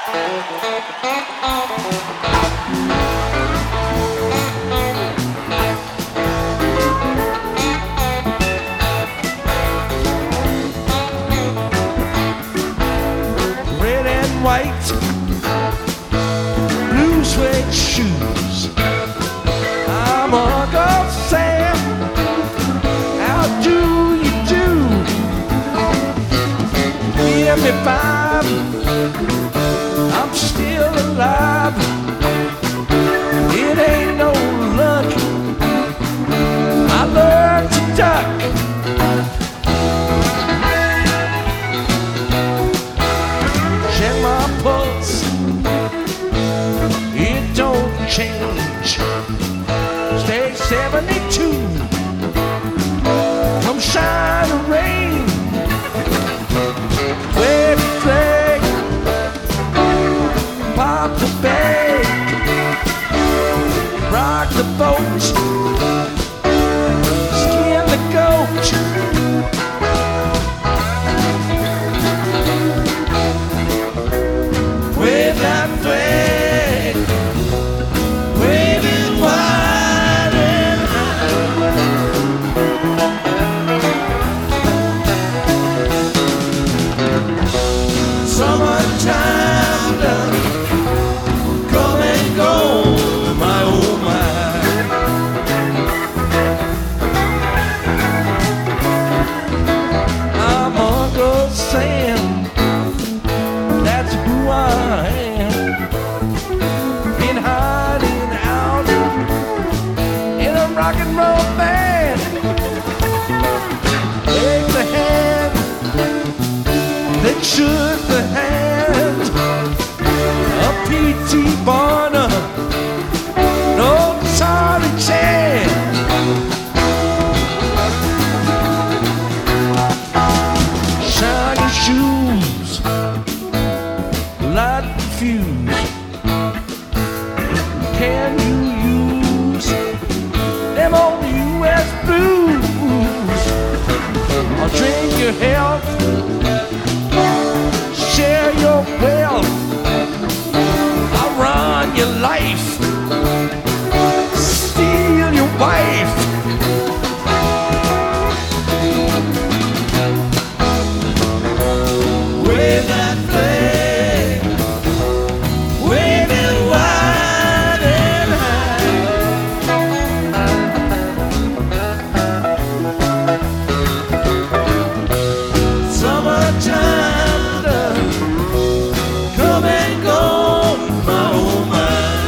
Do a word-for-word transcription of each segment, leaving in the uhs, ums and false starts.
Red and white, blue suede shoes. I'm Uncle Sam. How do you do? Give me five, I'm still alive. It ain't no luck, I learned to duck. Check my pulse, it don't change. Stay seventy-two, come shine or rain. Wave the flag, pop the bag, rock the boat, skin the goat. Wave that flag, wave it wide and high. Summertime done, come and go, my oh my. I'm Uncle Sam, that's who I am. Been hiding out in a rock and roll band. Take the hand that shook the hand of P T Barnum, no Charlie Chan. Shine your shoes, light the fuse. Can you use them old U S blues? I'll drink your health, share your wealth. I'll run your life, steal your wife. Wave that flag, wave it wide and high. Summertime done, come and go, my oh my.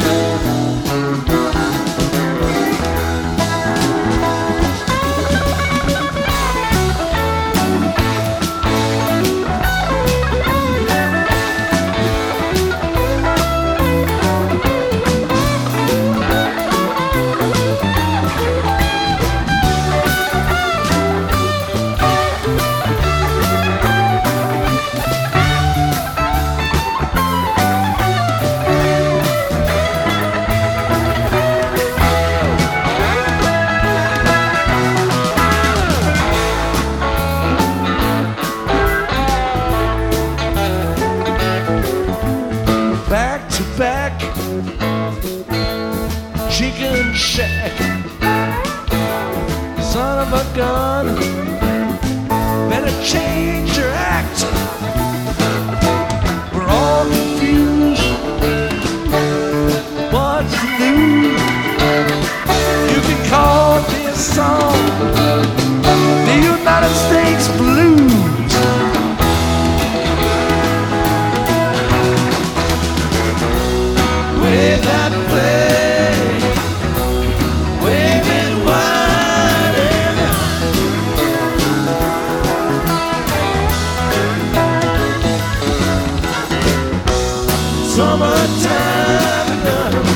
Back to back, chicken shack. Son of a gun, better change your act. We're all confused, what's new? You can call this song the United States Blues. Wave that flag, wave it wide and high. Summertime done,